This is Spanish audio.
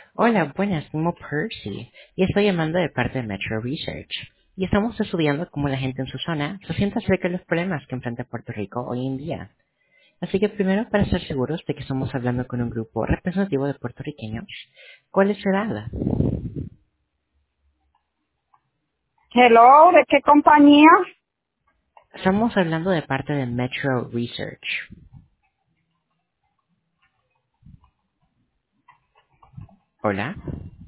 Hola, buenas, me llamo Percy y estoy llamando de parte de Metro Research. Y estamos estudiando cómo la gente en su zona se siente acerca de los problemas que enfrenta Puerto Rico hoy en día. Así que primero, para estar seguros de que estamos hablando con un grupo representativo de puertorriqueños, ¿cuál es su edad? Hello, ¿de qué compañía? Estamos hablando de parte de Metro Research. Hola.